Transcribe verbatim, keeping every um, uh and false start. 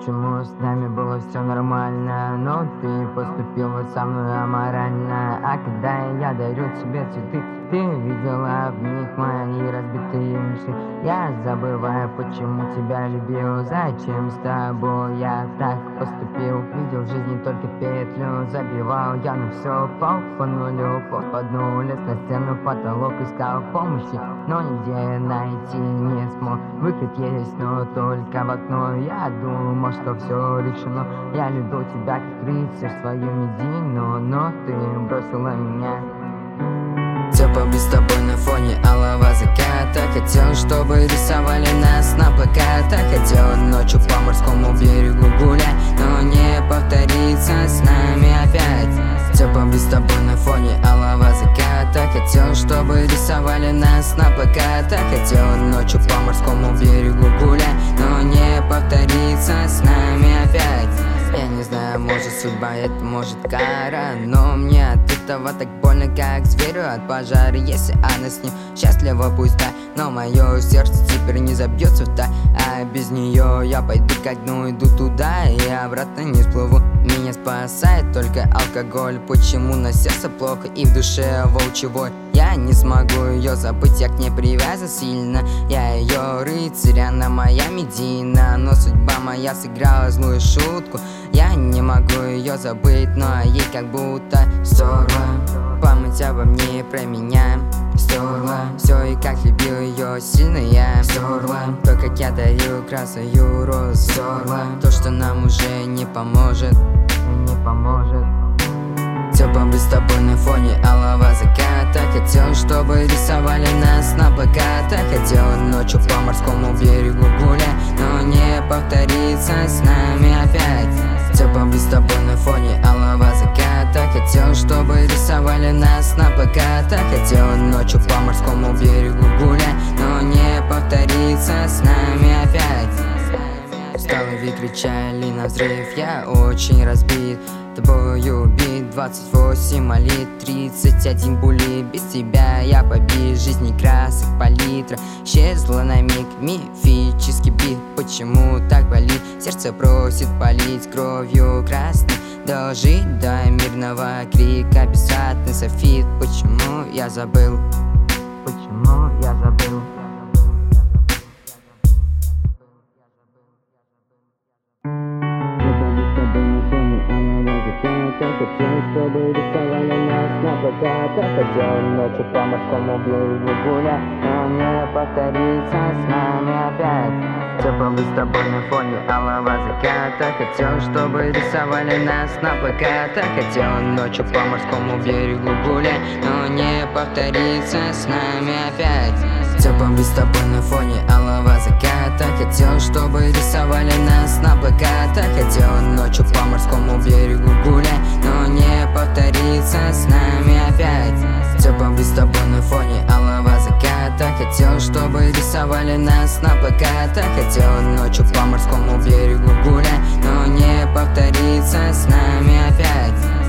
почему с нами было все нормально, но ты поступила со мной аморально. А когда я дарю тебе цветы, ты видела в них мои разбитые мечты. Я забываю, почему тебя любил, зачем с тобой я так поступил. Видел в жизни только петлю, забивал я на все пол по нулю, под по дну, лез на стену, потолок, искал помощи, но нигде найти не смог. Выход есть, но только в окно. Я думал, что все решено. Я любил тебя как рыцарь, свою медину, но ты бросила меня. Все побыть с тобой на фоне алого заката. Хотел, чтобы рисовали нас на плакатах. Хотел ночью по морскому берегу гулять, но не повторится с нами опять. Все побыть с тобой на фоне алого заката. Хотел, чтобы рисовали нас на плакатах. Хотел ночью по морскому берегу гулять, но не повторится с нами опять. Я не знаю, может судьба, это может кара, но мне от этого так больно, как зверю от пожара. Если она с ним счастлива, пусть да, но мое сердце теперь не забьется в та. А без нее я пойду ко дну, иду туда и обратно не всплыву. Меня спасает только алкоголь. Почему на сердце плохо и в душе волчевой? Я не смогу ее забыть, я к ней привязан сильно. Я ее рыцарь, она моя медина, но судьба моя сыграла злую шутку. Я не могу ее забыть, но ей как будто стерла память обо мне, про меня стерла все, и как любил ее сильно я стерла то, как я дарил красную розу, стерла то, что нам уже не поможет, не поможет. Все побыть с тобой на фоне алого заката. Хотел, чтобы рисовали нас на плакатах. Хотел ночью по морскому берегу гулять, но не повторится с нами опять. Все побыть с тобой на фоне алого заката. Хотел, чтобы рисовали нас на плакатах. Хотел ночью по морскому берегу гулять, но не повторится с нами опять. Усталый кричали на взрыв, я очень разбит, тобою убит. Двадцать восемь молит, тридцать один булит. Без тебя я побит, жизни красок палитра исчезла на миг, мифический бит. Почему так болит? Сердце просит полить кровью красной, дожить до мирного крика. Бессмертный софит, почему я забыл? Почему я забыл? Хотел, чтобы рисовали нас на плакатах. Хотел ночью по морскому берегу гулять, но не повторится с нами опять. Все побыть с тобой на фоне алого заката. Хотел, чтобы рисовали нас на плакатах. Хотел ночью по морскому берегу гулять, но не повторится с нами опять. Все побыть с тобой на фоне алого заката. Хотел, чтобы рисовали нас на плакатах. Хотел ночью по морскому берегу гулять, но не повторится с нами опять. Все побыть с тобой на фоне алого заката. Хотел, чтобы рисовали нас на плакатах. Хотел ночью по морскому берегу гулять, но не повторится с нами опять.